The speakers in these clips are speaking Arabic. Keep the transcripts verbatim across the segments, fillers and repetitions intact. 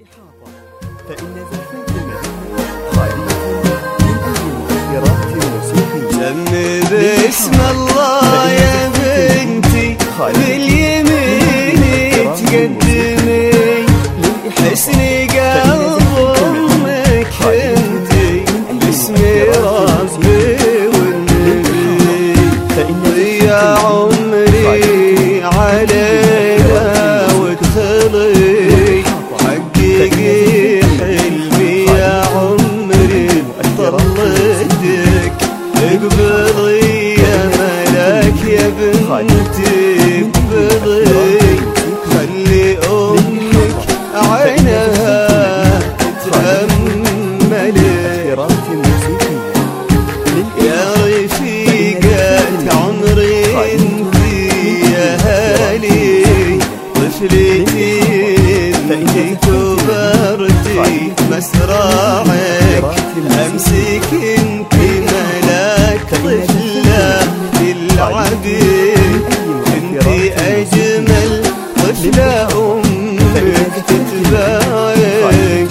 للإحاطة فإن زفات المدينة خالية من أي مؤثرات موسيقية. سمي باسم الله يا بنتي باليمين تقدمي حسن قلب أمك انتي باسم ربي والنبي يا عمري علينا وادخلي حققي حلمي يا عمري طلتك اقبضي يا ملاك يا بنتي اقبضي خلي امك عينها تتأملي يا رفيقة عمري انتي يا هالي طفلتي انتي كبرتي مسرعك امسك انتي ملاك طفلة تلعبي انتي اجمل طفلة امك تتباعك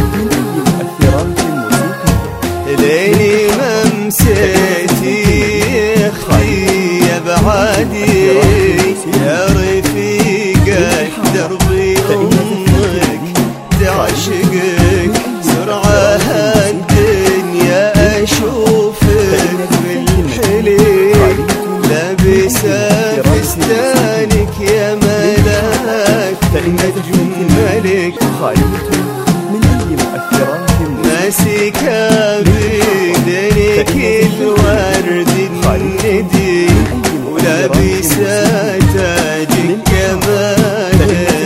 ليني ما مسيتي اختي يا بعادي يا رفيقة دربي امك تعشقك سرعة هالدنيا اشوفك بالحليل لابسة فستانك يا ملاك اجملك من أي مؤثرات ماسكة بيدينك الورد الندي ولابسة تاجك كمان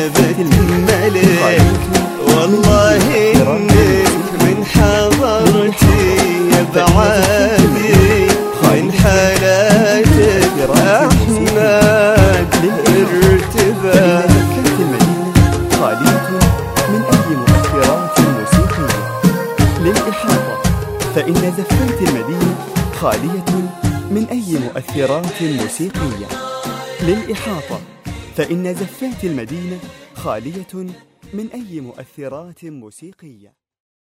بتملك والله انك من حضرتي يا بعادي من حالاتك احمد ارتباك. خالية من أي مؤثرات موسيقية. للإحاطة فإن زفات المدينة خالية من أي مؤثرات موسيقية. للإحاطة فإن زفات المدينة خالية من أي مؤثرات موسيقية.